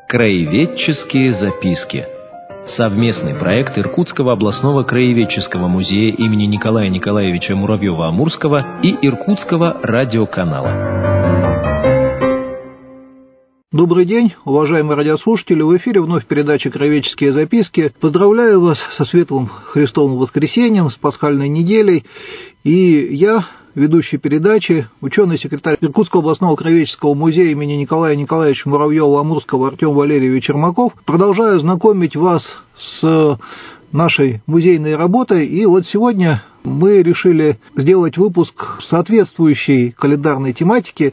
Краеведческие записки. Совместный проект Иркутского областного краеведческого музея имени Николая Николаевича Муравьева-Амурского и Иркутского радиоканала. Добрый день, уважаемые радиослушатели. В эфире вновь передача «Краеведческие записки». Поздравляю вас со светлым Христовым воскресеньем, с пасхальной неделей. И я, ведущий передачи, ученый-секретарь Иркутского областного краеведческого музея имени Николая Николаевича Муравьева-Амурского Артем Валерьевич Чермаков, продолжаю знакомить вас с нашей музейной работой. И вот сегодня мы решили сделать выпуск соответствующей календарной тематике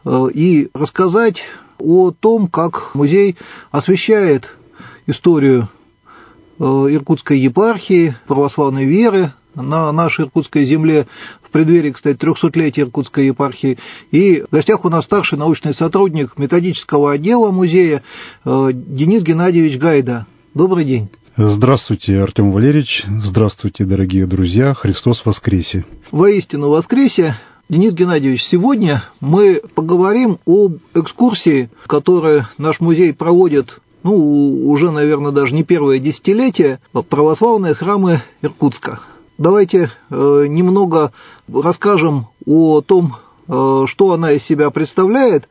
и рассказать о том, как музей освещает историю Иркутской епархии, православной веры на нашей иркутской земле, в преддверии, кстати, 300-летия Иркутской епархии. И в гостях у нас старший научный сотрудник методического отдела музея Денис Геннадьевич Гайда. Добрый день. Здравствуйте, Артем Валерьевич. Здравствуйте, дорогие друзья. Христос воскресе. Воистину воскресе. Денис Геннадьевич, сегодня мы поговорим об экскурсии, которую наш музей проводит, уже, наверное, даже не первое десятилетие, православные храмы Иркутска. Давайте немного расскажем о том, что она из себя представляет,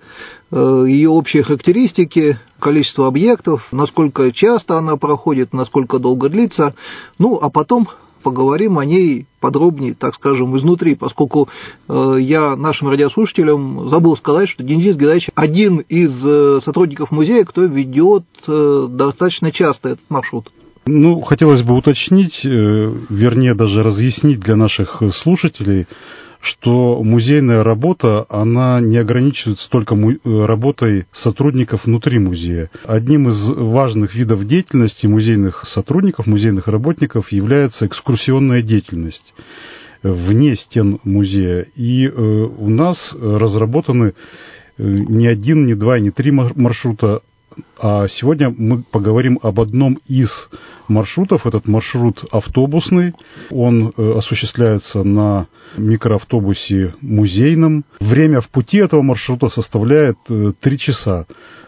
ее общие характеристики, количество объектов, насколько часто она проходит, насколько долго длится, а потом поговорим о ней подробнее, так скажем, изнутри, поскольку я нашим радиослушателям забыл сказать, что Денис Геннадьевич один из сотрудников музея, кто ведет достаточно часто этот маршрут. Хотелось бы уточнить, вернее, даже разъяснить для наших слушателей, что музейная работа, она не ограничивается только работой сотрудников внутри музея. Одним из важных видов деятельности музейных сотрудников, музейных работников является экскурсионная деятельность вне стен музея. И у нас разработаны не один, не два, не три маршрута. А сегодня мы поговорим об одном из маршрутов. Этот маршрут автобусный. Он осуществляется на микроавтобусе музейном. Время в пути этого маршрута составляет 3 часа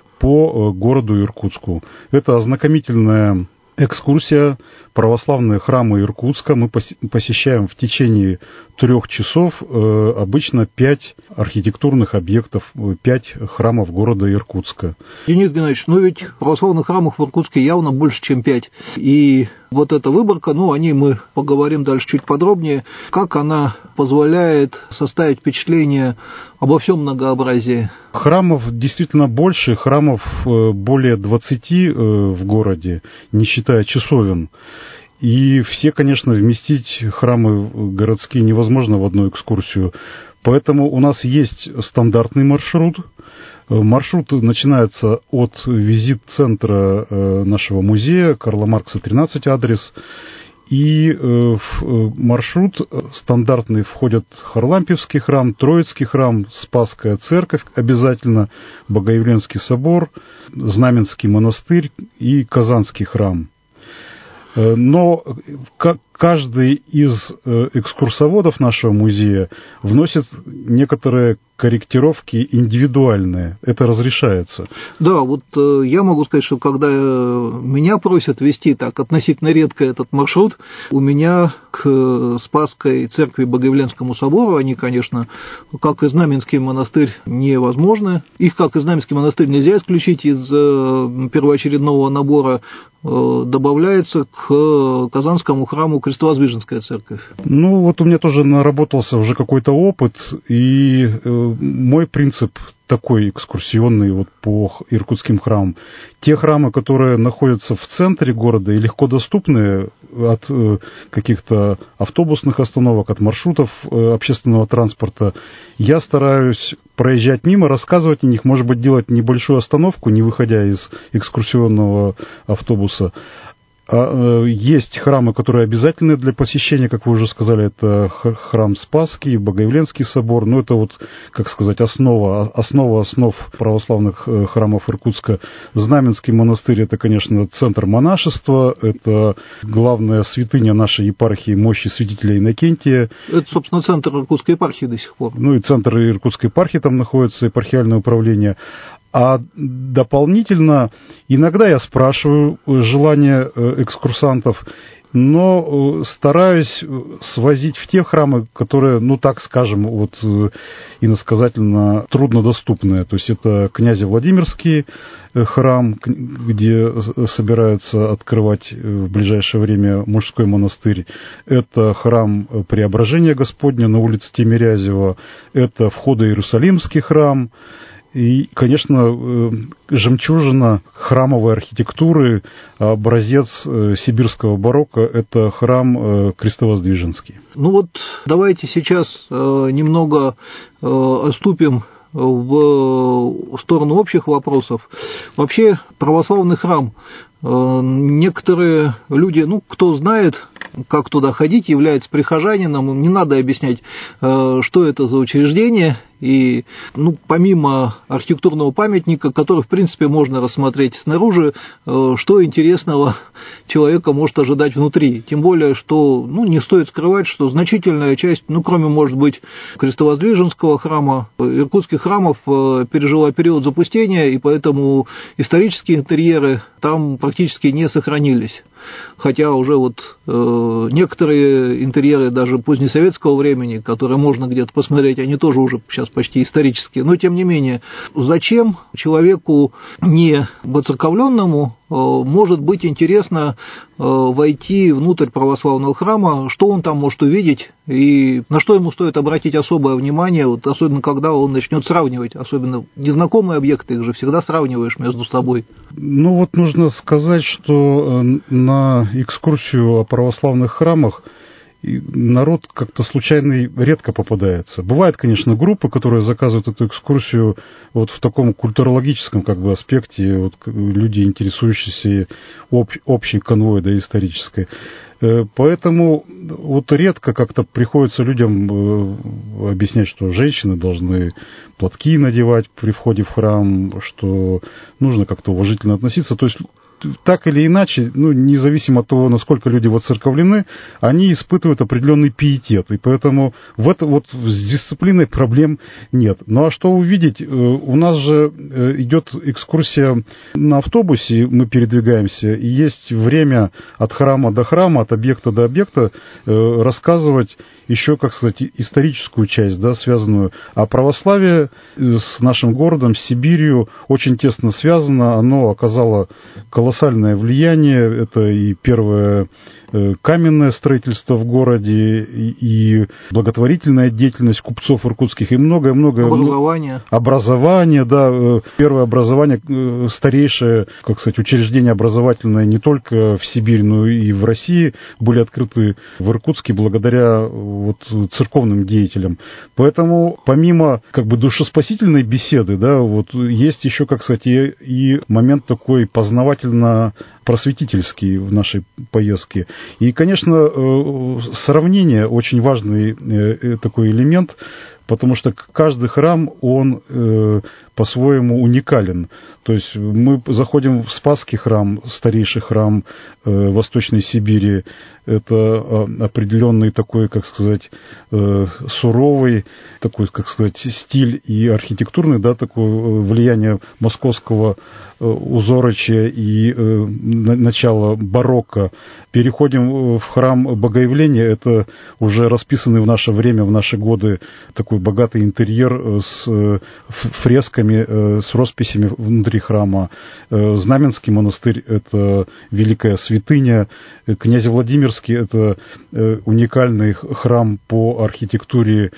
по городу Иркутску. Это ознакомительная экскурсия православные храмы Иркутска. Мы посещаем в течение 3 часов обычно 5 архитектурных объектов, 5 храмов города Иркутска. Денис Геннадьевич, ведь православных храмов в Иркутске явно больше, чем 5. И вот эта выборка, о ней мы поговорим дальше чуть подробнее, как она позволяет составить впечатление обо всем многообразии. Храмов действительно больше, храмов более 20 в городе, не считая часовен. И все, конечно, вместить храмы городские невозможно в одну экскурсию. Поэтому у нас стандартный маршрут. Маршрут начинается от визит-центра нашего музея, Карла Маркса, 13 адрес. И в маршрут стандартный входят Харлампевский храм, Троицкий храм, Спасская церковь обязательно, Богоявленский собор, Знаменский монастырь и Казанский храм. Но каждый из экскурсоводов нашего музея вносит некоторые корректировки индивидуальные. Это разрешается. Да, я могу сказать, что когда меня просят вести так относительно редко этот маршрут, у меня к Спасской церкви Богоявленскому собору, они, конечно, как и Знаменский монастырь, невозможны. Их, как и Знаменский монастырь, нельзя исключить из первоочередного набора. Добавляется к Казанскому храму Крестовоздвиженская церковь. У меня тоже наработался уже какой-то опыт, и мой принцип такой экскурсионный по иркутским храмам. Те храмы, которые находятся в центре города и легко доступны от каких-то автобусных остановок, от маршрутов общественного транспорта, я стараюсь проезжать мимо, рассказывать о них, может быть, делать небольшую остановку, не выходя из экскурсионного автобуса. Есть храмы, которые обязательны для посещения, как вы уже сказали, это храм Спасский, Богоявленский собор, это основа основ православных храмов Иркутска. Знаменский монастырь — это, конечно, центр монашества, это главная святыня нашей епархии, мощи святителя Иннокентия. Это, собственно, центр Иркутской епархии до сих пор. И центр Иркутской епархии там находится, епархиальное управление. А дополнительно, иногда я спрашиваю желания экскурсантов, но стараюсь свозить в те храмы, которые, ну так скажем, вот иносказательно труднодоступные. То есть это Князево-Владимирский храм, где собираются открывать в ближайшее время мужской монастырь. Это храм Преображения Господня на улице Тимирязева. Это Входо-Иерусалимский храм. И, конечно, жемчужина храмовой архитектуры, образец сибирского барокко – это храм Крестовоздвиженский. Ну вот давайте сейчас немного отступим в сторону общих вопросов. Вообще православный храм, некоторые люди, ну, кто знает, как туда ходить, является прихожанином, не надо объяснять, что это за учреждение. И, ну, помимо архитектурного памятника, который, в принципе, можно рассмотреть снаружи, что интересного человека может ожидать внутри. Тем более, что, ну, не стоит скрывать, что значительная часть, ну, кроме, может быть, Крестовоздвиженского храма, иркутских храмов пережила период запустения, и поэтому исторические интерьеры там практически не сохранились. Хотя уже вот некоторые интерьеры даже позднесоветского времени, которые можно где-то посмотреть, они тоже уже сейчас почти исторические. Но тем не менее, зачем человеку не воцерковленному может быть интересно войти внутрь православного храма, что он там может увидеть и на что ему стоит обратить особое внимание, вот особенно когда он начнет сравнивать, особенно незнакомые объекты, их же всегда сравниваешь между собой. Ну вот нужно сказать, что на экскурсию о православных храмах народ как-то случайный редко попадается. Бывают, конечно, группы, которые заказывают эту экскурсию вот в таком культурологическом как бы аспекте, вот люди, интересующиеся общей конвой, да, исторической. Поэтому вот редко как-то приходится людям объяснять, что женщины должны платки надевать при входе в храм, что нужно как-то уважительно относиться. То есть так или иначе, ну, независимо от того, насколько люди воцерковлены, они испытывают определенный пиетет. И поэтому с дисциплиной проблем нет. Ну а что увидеть? У нас же идет экскурсия на автобусе, мы передвигаемся, и есть время от храма до храма, от объекта до объекта рассказывать еще, как сказать, историческую часть, да, связанную. А православие с нашим городом, с Сибирью очень тесно связано. Оно оказало колоссальное влияние. Это и первое каменное строительство в городе, и благотворительная деятельность купцов иркутских, и многое-многое. Образование, да. Первое образование, старейшее, как сказать, учреждение образовательное не только в Сибири, но и в России были открыты в Иркутске благодаря вот церковным деятелям. Поэтому помимо как бы душеспасительной беседы, да, вот есть еще, как сказать, и момент такой познавательно-просветительский в нашей поездке. И, конечно, сравнение очень важный такой элемент, потому что каждый храм, он по-своему уникален. То есть мы заходим в Спасский храм, старейший храм Восточной Сибири. Это определенный такой, как сказать, суровый, такой, как сказать, стиль и архитектурный, да, такое влияние московского узорочья и начала барокко. Переходим в храм Богоявления. Это уже расписанный в наше время, в наши годы, такой богатый интерьер с фресками, с росписями внутри храма. Знаменский монастырь – это великая святыня. Князево-Владимирский – это уникальный храм по архитектуре,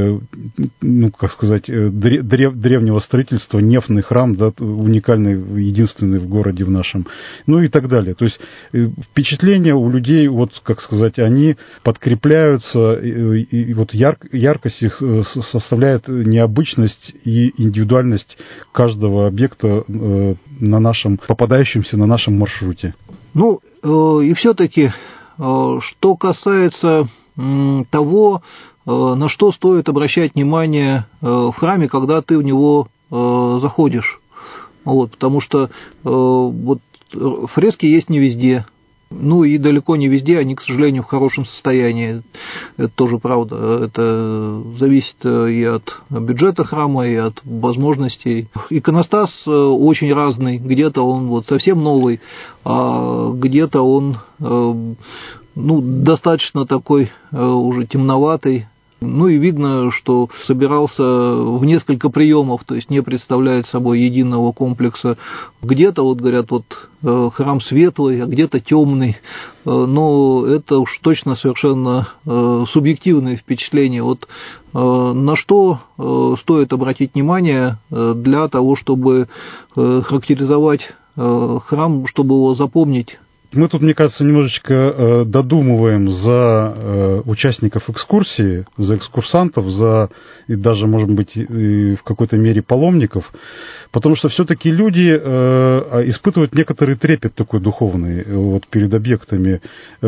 ну, как сказать, древнего строительства, нефный храм, да, уникальный, единственный в городе в нашем, ну и так далее. То есть впечатления у людей, вот, как сказать, они подкрепляются, и вот яркость их составляет необычность и индивидуальность каждого объекта на нашем, попадающемся на нашем маршруте. Ну, и все-таки, что касается того, на что стоит обращать внимание в храме, когда ты в него заходишь. Вот, потому что вот фрески есть не везде. Ну и далеко не везде они, к сожалению, в хорошем состоянии. Это тоже правда. Это зависит и от бюджета храма, и от возможностей. Иконостас очень разный. Где-то он вот совсем новый, а где-то он достаточно такой уже темноватый. Ну и видно, что собирался в несколько приемов, то есть не представляет собой единого комплекса. Где-то, вот говорят, храм светлый, а где-то темный, но это уж точно совершенно субъективное впечатление. На что стоит обратить внимание для того, чтобы характеризовать храм, чтобы его запомнить? Мы тут, мне кажется, немножечко додумываем за участников экскурсии, за экскурсантов, и даже, может быть, и в какой-то мере паломников, потому что все-таки люди испытывают некоторый трепет такой духовный перед объектами,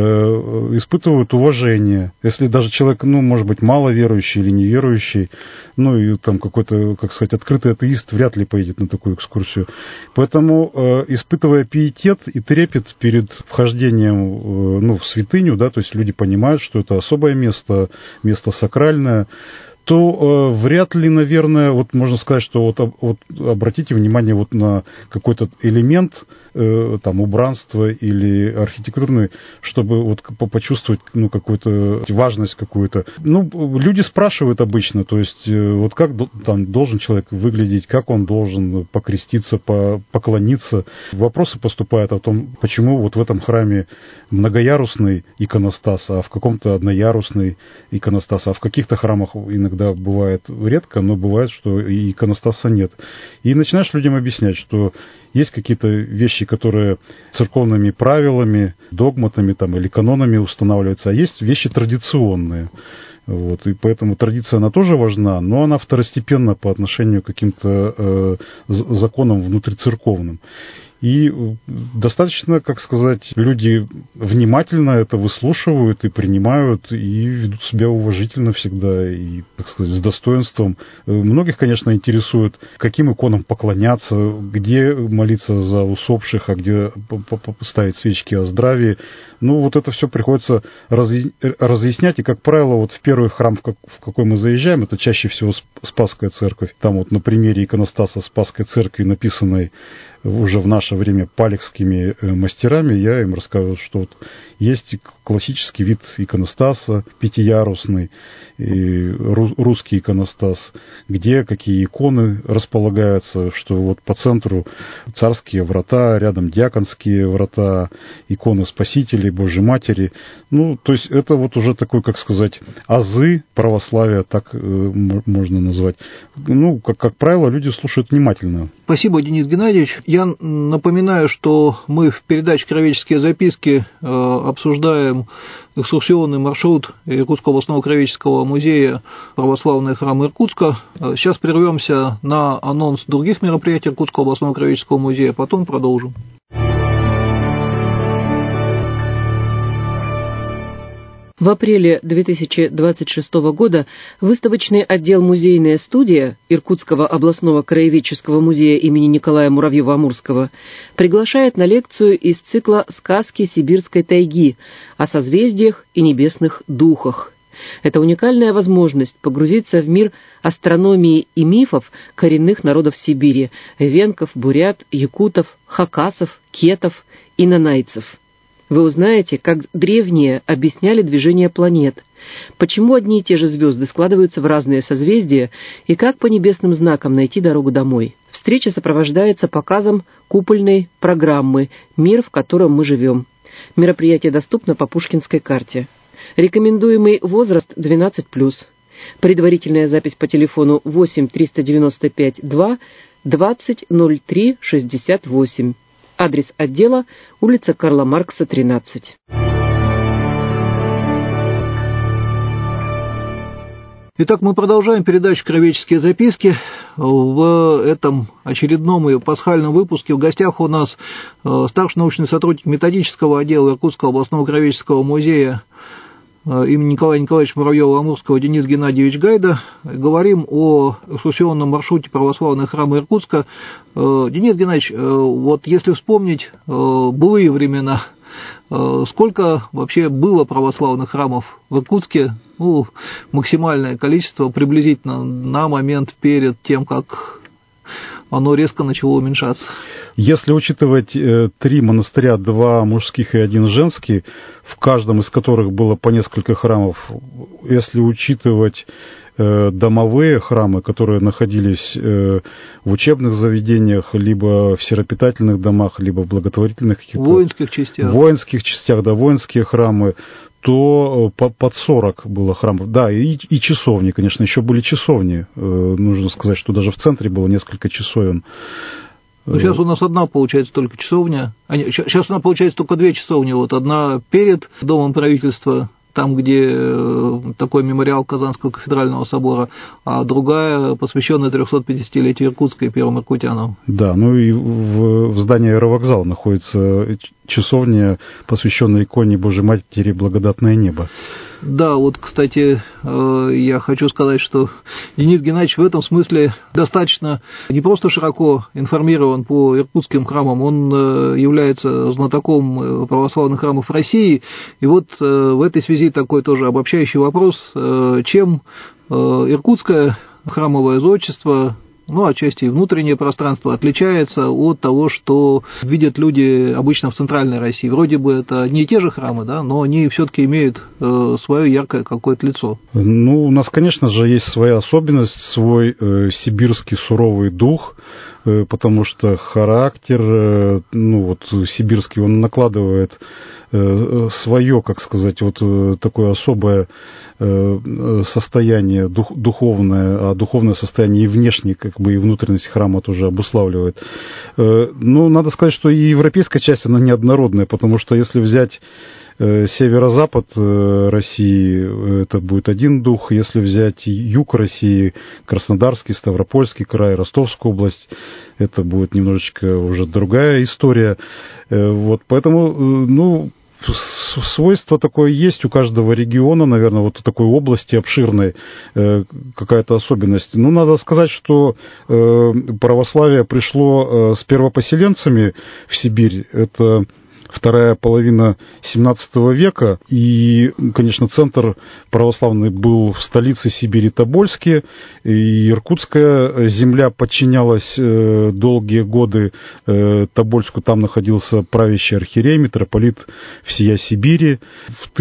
испытывают уважение. Если даже человек, может быть, маловерующий или неверующий, и там какой-то, как сказать, открытый атеист вряд ли поедет на такую экскурсию. Поэтому, испытывая пиетет и трепет перед вхождением в святыню, да, то есть люди понимают, что это особое место сакральное, то вряд ли, наверное, можно сказать, что обратите внимание на какой-то элемент там убранства или архитектурный, чтобы почувствовать какую-то важность какую-то. Люди спрашивают обычно, то есть как там должен человек выглядеть, как он должен покреститься, поклониться. Вопросы поступают о том, почему в этом храме многоярусный иконостас, а в каком-то одноярусный иконостас, а в каких-то храмах иногда бывает редко, но бывает, что и иконостаса нет. И начинаешь людям объяснять, что есть какие-то вещи, которые церковными правилами, догматами или канонами устанавливаются, а есть вещи традиционные. И поэтому традиция, она тоже важна, но она второстепенна по отношению к каким-то законам внутрицерковным. И достаточно, как сказать, люди внимательно это выслушивают и принимают, и ведут себя уважительно всегда, и, так сказать, с достоинством. Многих, конечно, интересует, каким иконам поклоняться, где молиться за усопших, а где ставить свечки о здравии. Это все приходится разъяснять, и, как правило, в первый храм, в какой мы заезжаем, это чаще всего Спасская церковь. Там на примере иконостаса Спасской церкви, написанной уже в наше время палехскими мастерами, я им рассказываю, что есть классический вид иконостаса, пятиярусный, русский иконостас, где какие иконы располагаются, что по центру царские врата, рядом диаконские врата, иконы Спасителей, Божьей Матери. То есть это уже такой, как сказать, азы православия, так можно назвать. Как правило, люди слушают внимательно. Спасибо, Денис Геннадьевич. Я напоминаю, что мы в передаче «Краеведческие записки» обсуждаем экскурсионный маршрут Иркутского областного краеведческого музея «Православный храм Иркутска». Сейчас прервемся на анонс других мероприятий Иркутского областного краеведческого музея, потом продолжим. В апреле 2026 года выставочный отдел «Музейная студия» Иркутского областного краеведческого музея имени Николая Муравьева-Амурского приглашает на лекцию из цикла «Сказки сибирской тайги» о созвездиях и небесных духах. Это уникальная возможность погрузиться в мир астрономии и мифов коренных народов Сибири – венков, бурят, якутов, хакасов, кетов и нанайцев. Вы узнаете, как древние объясняли движение планет, почему одни и те же звезды складываются в разные созвездия и как по небесным знакам найти дорогу домой. Встреча сопровождается показом купольной программы «Мир, в котором мы живем». Мероприятие доступно по Пушкинской карте. Рекомендуемый возраст 12+. Предварительная запись по телефону 8 395 2 20 03 68. Адрес отдела – улица Карла Маркса, 13. Итак, мы продолжаем передачу «Краеведческие записки». В этом очередном и пасхальном выпуске в гостях у нас старший научный сотрудник методического отдела Иркутского областного краеведческого музея имени Николая Николаевича Муравьева-Амурского Денис Геннадьевич Гайда. Говорим о экскурсионном маршруте православного храма Иркутска. Денис Геннадьевич, вот если вспомнить былые времена, сколько вообще было православных храмов в Иркутске? Ну, максимальное количество приблизительно на момент перед тем, как оно резко начало уменьшаться. Если учитывать 3 монастыря, 2 мужских и 1 женский, в каждом из которых было по несколько храмов, если учитывать домовые храмы, которые находились в учебных заведениях, либо в сиропитательных домах, либо в благотворительных каких-то... Воинских частях. Воинских частях, да, воинские храмы, то под 40 было храмов. Да, и часовни, конечно, еще были часовни. Нужно сказать, что даже в центре было несколько часовен. Ну, сейчас у нас одна, получается, только часовня. Сейчас у нас, получается, только 2 часовни. Вот одна перед Домом правительства, там, где такой мемориал Казанского кафедрального собора, а другая, посвященная 350-летию Иркутска и первым иркутянам. Да, ну и в здании аэровокзала находится часовня, посвященная иконе Божьей Матери «Благодатное небо». Да, вот, кстати, я хочу сказать, что Денис Геннадьевич в этом смысле достаточно не просто широко информирован по иркутским храмам, он является знатоком православных храмов России. И вот в этой связи такой тоже обобщающий вопрос, чем иркутское храмовое зодчество, ну, отчасти и внутреннее пространство отличается от того, что видят люди обычно в центральной России. Вроде бы это не те же храмы, да, но они все-таки имеют свое яркое какое-то лицо. Ну, у нас, конечно же, есть своя особенность, свой сибирский суровый дух, потому что характер, ну, вот сибирский, он накладывает свое, как сказать, вот такое особое состояние духовное, а духовное состояние и внешнее, как бы и внутренность храма тоже обуславливает. Но надо сказать, что и европейская часть, она неоднородная, потому что если взять северо-запад России, это будет один дух. Если взять юг России, Краснодарский, Ставропольский край, Ростовскую область, это будет немножечко уже другая история. Вот, поэтому, ну, свойство такое есть у каждого региона, наверное, вот у такой области обширной какая-то особенность. Ну, надо сказать, что православие пришло с первопоселенцами в Сибирь. Это вторая половина XVII века, и, конечно, центр православный был в столице Сибири Тобольске, и Иркутская земля подчинялась долгие годы Тобольску, там находился правящий архиерей, митрополит всея Сибири. В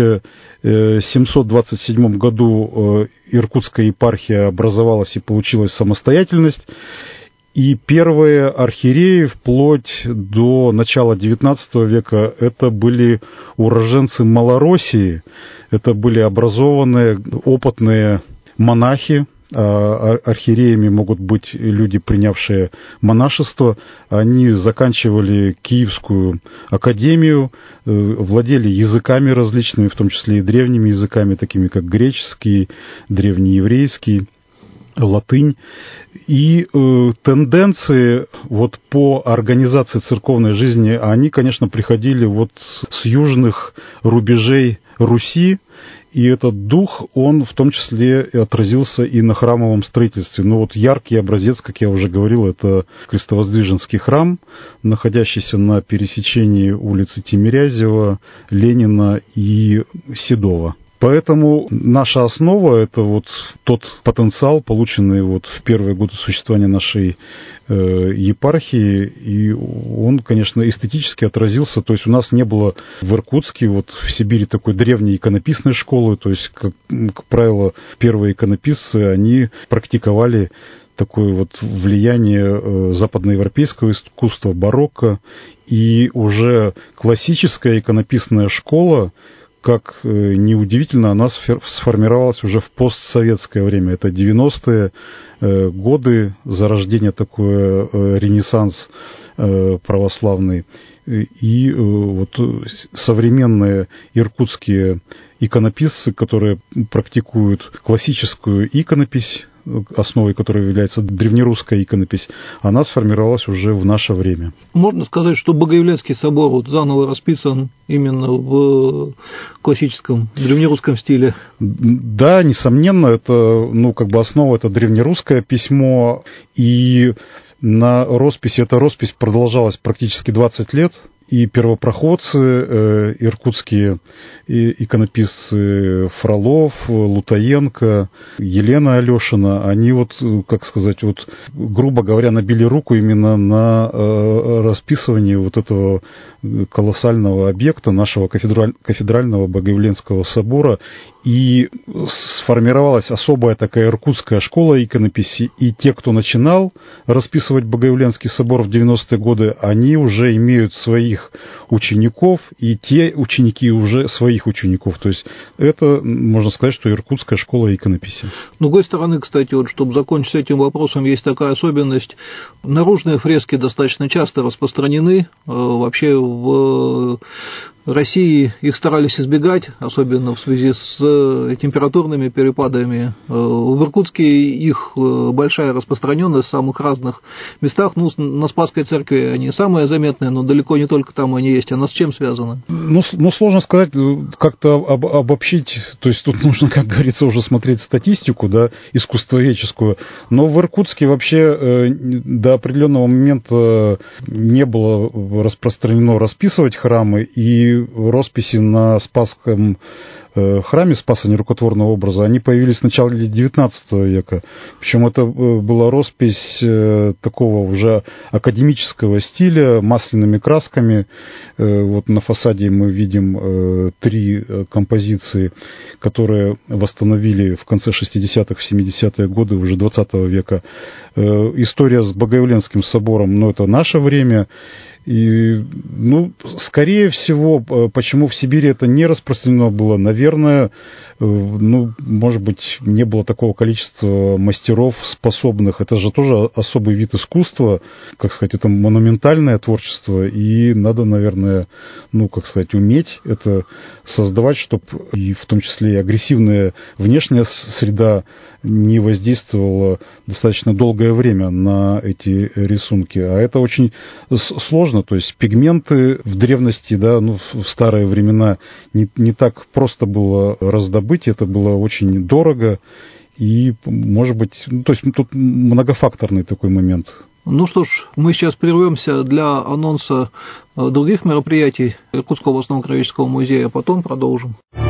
1727 году Иркутская епархия образовалась и получила самостоятельность. И первые архиереи вплоть до начала XIX века это были уроженцы Малороссии, это были образованные, опытные монахи. Архиереями могут быть люди, принявшие монашество. Они заканчивали Киевскую академию, владели языками различными, в том числе и древними языками, такими как греческий, древнееврейский, латынь. И тенденции вот по организации церковной жизни, они, конечно, приходили вот с южных рубежей Руси, и этот дух, он в том числе и отразился и на храмовом строительстве. Но вот яркий образец, как я уже говорил, это Крестовоздвиженский храм, находящийся на пересечении улицы Тимирязева, Ленина и Седова. Поэтому наша основа – это вот тот потенциал, полученный вот в первые годы существования нашей епархии, и он, конечно, эстетически отразился. То есть у нас не было в Иркутске, вот в Сибири такой древней иконописной школы, то есть, как правило, первые иконописцы, они практиковали такое вот влияние западноевропейского искусства, барокко, и уже классическая иконописная школа, как неудивительно, она сформировалась уже в постсоветское время. Это 90-е годы, зарождение такое, ренессанс православный. И вот современные иркутские иконописцы, которые практикуют классическую иконопись, основой которой является древнерусская иконопись, она сформировалась уже в наше время. Можно сказать, что Богоявленский собор вот заново расписан именно в классическом древнерусском стиле? Да, несомненно, это, основа это древнерусское письмо, и на росписи, эта роспись продолжалась практически 20 лет, и первопроходцы, иркутские иконописцы Фролов, Лутаенко, Елена Алешина, они грубо говоря, набили руку именно на расписывании вот этого колоссального объекта нашего кафедрального Богоявленского собора, и сформировалась особая такая иркутская школа иконописи, и те, кто начинал расписывать Богоявленский собор в 90-е годы, они уже имеют своих учеников, и те ученики уже своих учеников. То есть это, можно сказать, что иркутская школа иконописи. С другой стороны, кстати, чтобы закончить с этим вопросом, есть такая особенность. Наружные фрески достаточно часто распространены. Вообще в России их старались избегать, особенно в связи с температурными перепадами. В Иркутске их большая распространенность в самых разных местах. На Спасской церкви они самые заметные, но далеко не только там они есть. Она с чем связана? Сложно сказать, как-то обобщить. То есть тут нужно, как говорится, уже смотреть статистику, да, искусствоведческую. Но в Иркутске вообще до определенного момента не было распространено расписывать храмы, и росписи на Спасском храме Спаса Нерукотворного образа, они появились в начале XIX века. Причем это была роспись такого уже академического стиля, масляными красками. Вот на фасаде мы видим 3 композиции, которые восстановили в конце 60-х, 70-е годы уже XX века. История с Богоявленским собором, это наше время. И, скорее всего, почему в Сибири это не распространено было, наверное, может быть, не было такого количества мастеров способных. Это же тоже особый вид искусства, это монументальное творчество, и надо, наверное, уметь это создавать, чтобы и в том числе и агрессивная внешняя среда не воздействовала достаточно долгое время на эти рисунки. А это очень сложно. То есть пигменты в древности, в старые времена не так просто было раздобыть, это было очень дорого, и, может быть, тут многофакторный такой момент. Что ж, мы сейчас прервемся для анонса других мероприятий Иркутского областного краеведческого музея, а потом продолжим.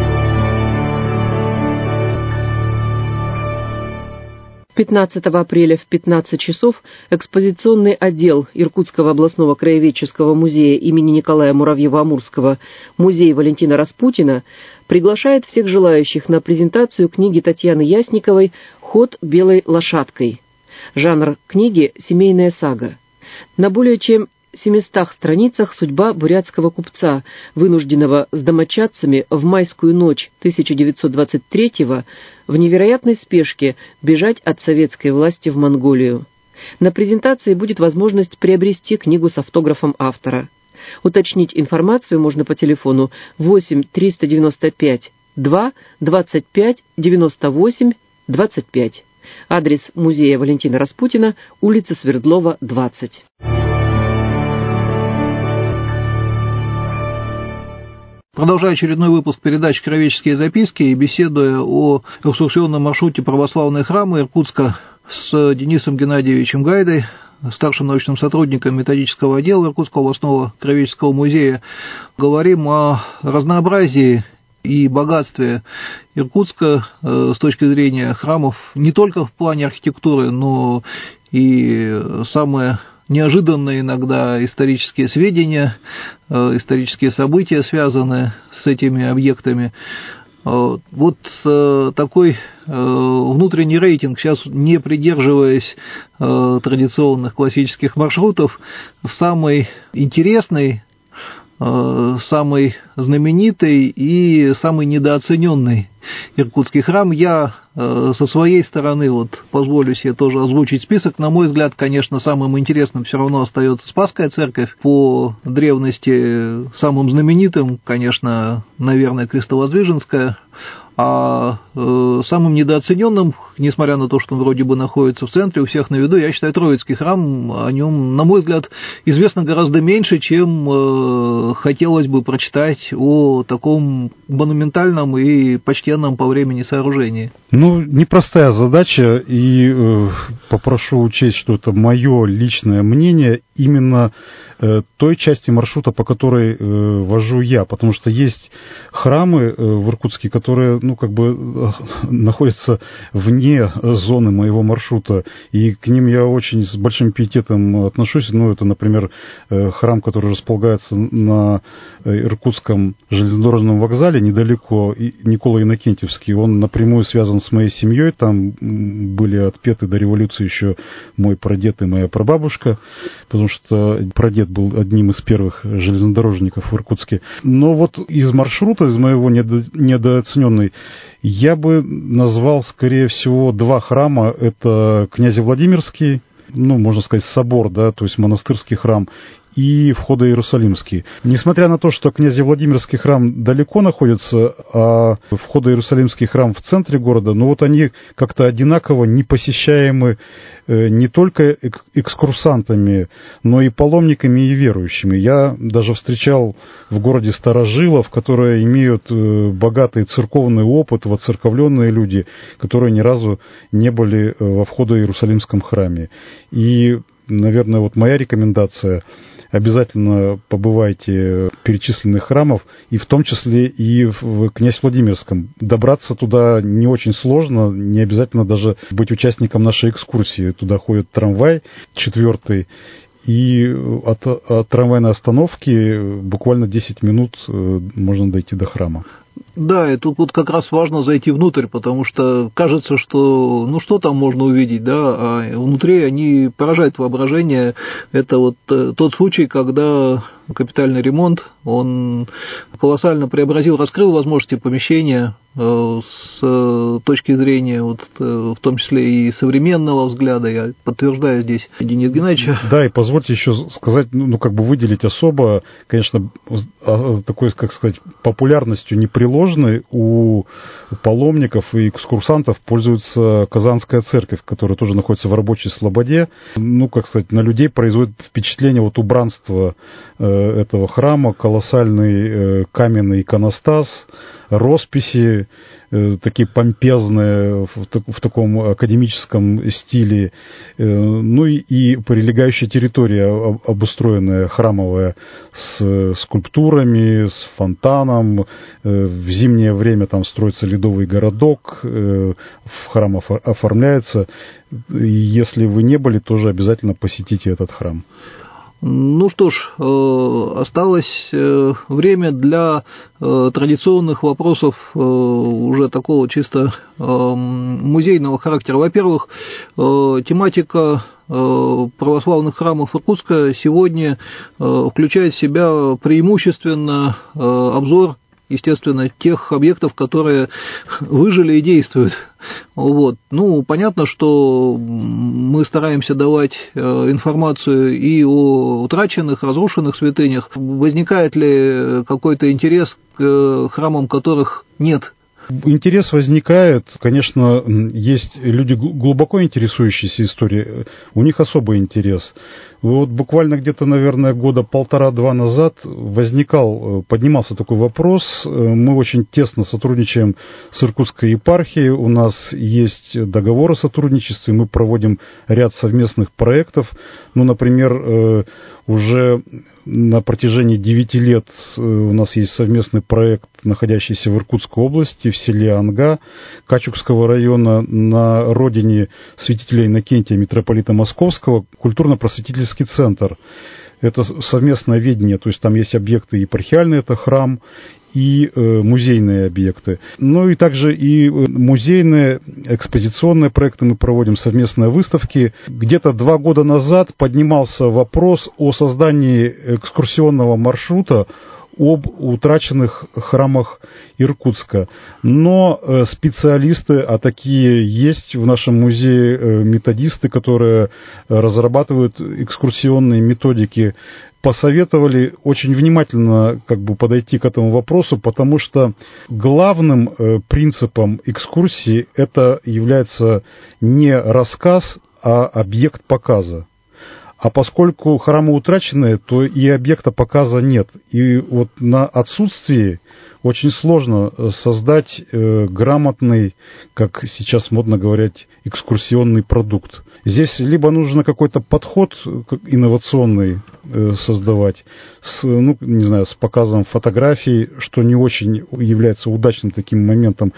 15 апреля в 15 часов экспозиционный отдел Иркутского областного краеведческого музея имени Николая Муравьева-Амурского, музей Валентина Распутина, приглашает всех желающих на презентацию книги Татьяны Ясниковой «Ход белой лошадкой». Жанр книги – семейная сага. На более чем 700 страницах судьба бурятского купца, вынужденного с домочадцами в майскую ночь 1923-го в невероятной спешке бежать от советской власти в Монголию. На презентации будет возможность приобрести книгу с автографом автора. Уточнить информацию можно по телефону 8 395 2 25 98 25. Адрес музея Валентина Распутина, улица Свердлова, 20. Продолжая очередной выпуск передачи «Краеведческие записки» и беседуя о экскурсионном маршруте православные храмы Иркутска с Денисом Геннадьевичем Гайдой, старшим научным сотрудником методического отдела Иркутского областного краеведческого музея, говорим о разнообразии и богатстве Иркутска с точки зрения храмов не только в плане архитектуры, но и самые неожиданные иногда исторические сведения, исторические события, связанные с этими объектами. Вот такой внутренний рейтинг, сейчас не придерживаясь традиционных классических маршрутов, самый интересный, самый знаменитый и самый недооцененный иркутский храм. Я со своей стороны позволю себе тоже озвучить список. На мой взгляд, конечно, самым интересным все равно остается Спасская церковь. По древности самым знаменитым, конечно, наверное, Крестовоздвиженская. А самым недооцененным, несмотря на то, что он вроде бы находится в центре, у всех на виду, я считаю, Троицкий храм. О нем, на мой взгляд, известно гораздо меньше, чем хотелось бы прочитать о таком монументальном и почтенном по времени сооружении. Ну, непростая задача, и попрошу учесть, что это мое личное мнение именно той части маршрута, по которой вожу я, потому что есть храмы в Иркутске, которые, находятся вне зоны моего маршрута, и к ним я очень с большим пиететом отношусь. Это, например, храм, который располагается на Иркутском железнодорожном вокзале, недалеко, Никола Иннокентьевский, он напрямую связан с моей семьей, там были отпеты до революции еще мой прадед и моя прабабушка, потому что прадед был одним из первых железнодорожников в Иркутске. Но из маршрута, из моего недооцененный, я бы назвал, скорее всего, два храма. Это Князевладимирский, можно сказать, собор, да, то есть монастырский храм, и Входо-Иерусалимский. Несмотря на то, что Князевладимирский храм далеко находится, а Входо-Иерусалимский храм в центре города, они как-то одинаково не посещаемы не только экскурсантами, но и паломниками и верующими. Я даже встречал в городе старожилов, которые имеют богатый церковный опыт, воцерковленные люди, которые ни разу не были во Входо-Иерусалимском храме. И, наверное, моя рекомендация — обязательно побывайте в перечисленных храмах, и в том числе и в Князь-Владимирском. Добраться туда не очень сложно, не обязательно даже быть участником нашей экскурсии. Туда ходит трамвай 4, и от трамвайной остановки буквально 10 минут можно дойти до храма. Да, и тут как раз важно зайти внутрь, потому что кажется, что что там можно увидеть, да, а внутри они поражают воображение. Это тот случай, когда капитальный ремонт, он колоссально преобразил, раскрыл возможности помещения с точки зрения в том числе и современного взгляда. Я подтверждаю здесь Дениса Геннадьевича. Да, и позвольте еще сказать, выделить особо, конечно, такой, популярностью непреложной у паломников и экскурсантов пользуется Казанская церковь, которая тоже находится в Рабочей Слободе. На людей производит впечатление убранства этого храма, колоссальный каменный иконостас, росписи такие помпезные в таком академическом стиле, и прилегающая территория обустроенная храмовая с скульптурами, с фонтаном. В зимнее время там строится ледовый городок, храм оформляется. Если вы не были, тоже обязательно посетите этот храм. Что ж, осталось время для традиционных вопросов уже такого чисто музейного характера. Во-первых, тематика православных храмов Иркутска сегодня включает в себя преимущественно обзор, естественно, тех объектов, которые выжили и действуют. Понятно, что мы стараемся давать информацию и о утраченных, разрушенных святынях. Возникает ли какой-то интерес к храмам, которых нет? Интерес возникает, конечно, есть люди, глубоко интересующиеся историей, у них особый интерес. Буквально где-то, наверное, года 1,5-2 назад поднимался такой вопрос. Мы очень тесно сотрудничаем с Иркутской епархией, у нас есть договор о сотрудничестве, мы проводим ряд совместных проектов. Например, уже на протяжении 9 лет у нас есть совместный проект, находящийся в Иркутской области, в селе Анга Качукского района, на родине святителя Иннокентия, митрополита Московского, культурно-просветительский центр. Это совместное ведение, то есть там есть объекты епархиальные, это храм, и музейные объекты. И также и музейные, экспозиционные проекты мы проводим, совместные выставки. Где-то 2 года назад поднимался вопрос о создании экскурсионного маршрута об утраченных храмах Иркутска. Но специалисты, а такие есть в нашем музее, методисты, которые разрабатывают экскурсионные методики, посоветовали очень внимательно подойти к этому вопросу, потому что главным принципом экскурсии это является не рассказ, а объект показа. А поскольку храмы утрачены, то и объекта показа нет. И вот на отсутствии очень сложно создать грамотный, как сейчас модно говорить, экскурсионный продукт. Здесь либо нужно какой-то подход инновационный создавать, с показом фотографий, что не очень является удачным таким моментом.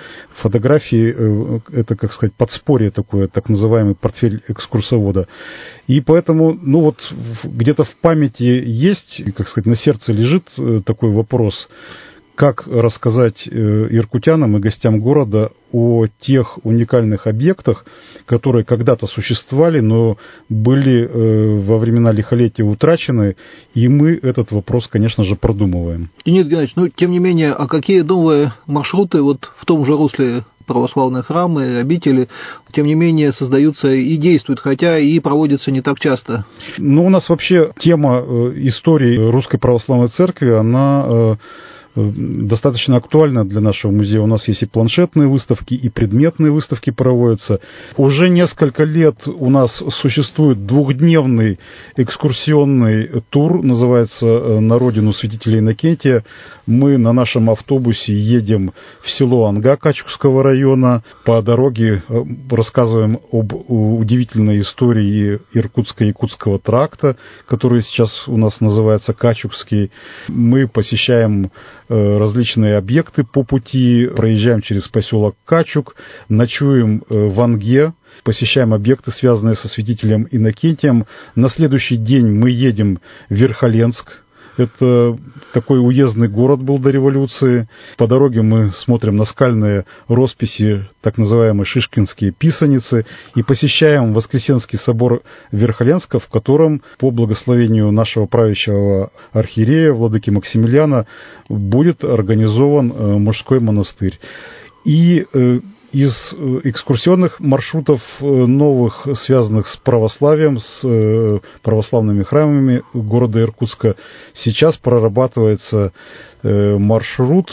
Фотографии – это, подспорье такое, так называемый портфель экскурсовода. И поэтому, где-то в памяти есть, на сердце лежит такой вопрос, как рассказать иркутянам и гостям города о тех уникальных объектах, которые когда-то существовали, но были во времена лихолетия утрачены, и мы этот вопрос, конечно же, продумываем. Денис Геннадьевич, тем не менее, а какие новые маршруты в том же русле православные храмы, обители, тем не менее, создаются и действуют, хотя и проводятся не так часто? У нас вообще тема истории Русской Православной Церкви, она достаточно актуально для нашего музея. У нас есть и планшетные выставки, и предметные выставки проводятся. Уже несколько лет у нас существует двухдневный экскурсионный тур, называется «На родину святителя Иннокентия». Мы на нашем автобусе едем в село Анга Качукского района. По дороге рассказываем об удивительной истории Иркутско-Якутского тракта, который сейчас у нас называется Качукский. Мы посещаем различные объекты по пути, проезжаем через поселок Качук, ночуем в Анге, посещаем объекты, связанные со святителем Иннокентием. На следующий день мы едем в Верхоленск. Это такой уездный город был до революции. По дороге мы смотрим на скальные росписи, так называемые шишкинские писаницы, и посещаем Воскресенский собор Верхоленска, в котором, по благословению нашего правящего архиерея, владыки Максимилиана, будет организован мужской монастырь. И из экскурсионных маршрутов новых, связанных с православием, с православными храмами города Иркутска, сейчас прорабатывается маршрут,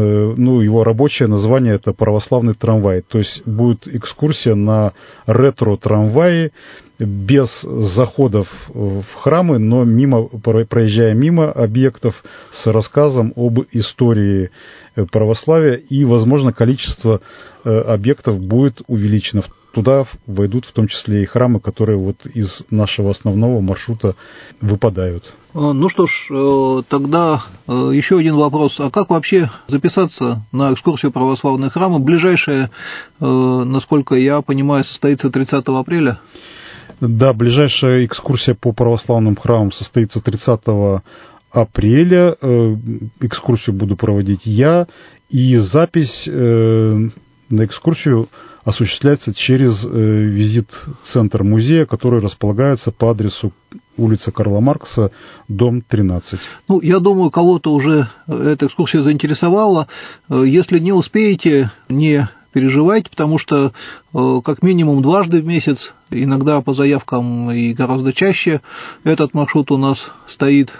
его рабочее название это православный трамвай. То есть будет экскурсия на ретро-трамвае, без заходов в храмы, но проезжая мимо объектов с рассказом об истории православия, и, возможно, количество объектов будет увеличено. Туда войдут в том числе и храмы, которые из нашего основного маршрута выпадают. Ну что ж, тогда еще один вопрос. А как вообще записаться на экскурсию православных храмов? Ближайшая, насколько я понимаю, состоится 30 апреля. Да, ближайшая экскурсия по православным храмам состоится 30 апреля. Экскурсию буду проводить я, и запись на экскурсию осуществляется через визит-центр музея, который располагается по адресу улица Карла Маркса, дом 13. Я думаю, кого-то уже эта экскурсия заинтересовала. Если не успеете, не переживайте, потому что как минимум дважды в месяц, иногда по заявкам и гораздо чаще, этот маршрут у нас стоит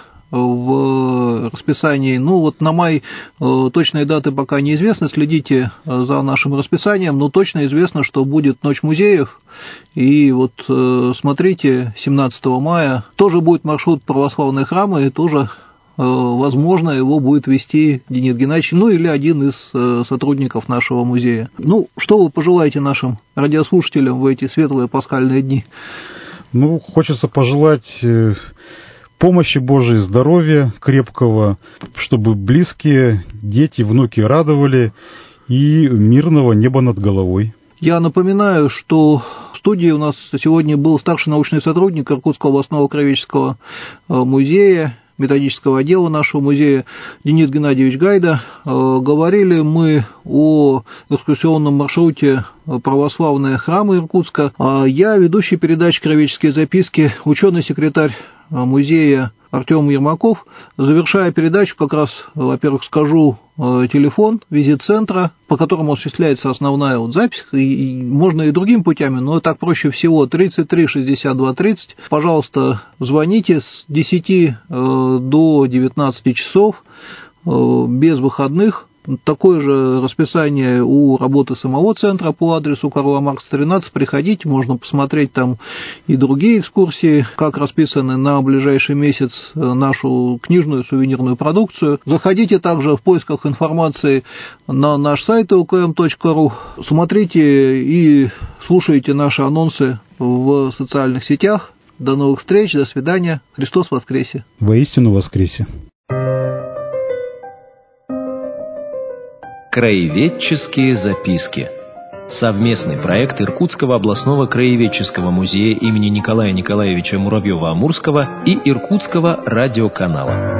в расписании. На май точные даты пока неизвестны, следите за нашим расписанием, но точно известно, что будет Ночь музеев, и смотрите, 17 мая тоже будет маршрут православные храмы, и тоже возможно, его будет вести Денис Геннадьевич, или один из сотрудников нашего музея. Что вы пожелаете нашим радиослушателям в эти светлые пасхальные дни? Хочется пожелать помощи Божией, здоровья крепкого, чтобы близкие, дети, внуки радовали, и мирного неба над головой. Я напоминаю, что в студии у нас сегодня был старший научный сотрудник Иркутского областного краеведческого музея, методического отдела нашего музея Денис Геннадьевич Гайда. Говорили мы о экскурсионном маршруте православные храмы Иркутска. Я ведущий передачи «Краеведческие записки», ученый-секретарь музея Артем Ермаков. Завершая передачу, как раз, во-первых, скажу телефон визит-центра, по которому осуществляется основная запись, и можно и другими путями, но так проще всего, 33 62 30. Пожалуйста, звоните с 10 до 19 часов, без выходных. Такое же расписание у работы самого центра по адресу Карла Маркса, 13. Приходите, можно посмотреть там и другие экскурсии, как расписаны на ближайший месяц нашу книжную сувенирную продукцию. Заходите также в поисках информации на наш сайт ukm.ru. Смотрите и слушайте наши анонсы в социальных сетях. До новых встреч, до свидания. Христос воскресе! Воистину воскресе! Краеведческие записки. Совместный проект Иркутского областного краеведческого музея имени Николая Николаевича Муравьева-Амурского и Иркутского радиоканала.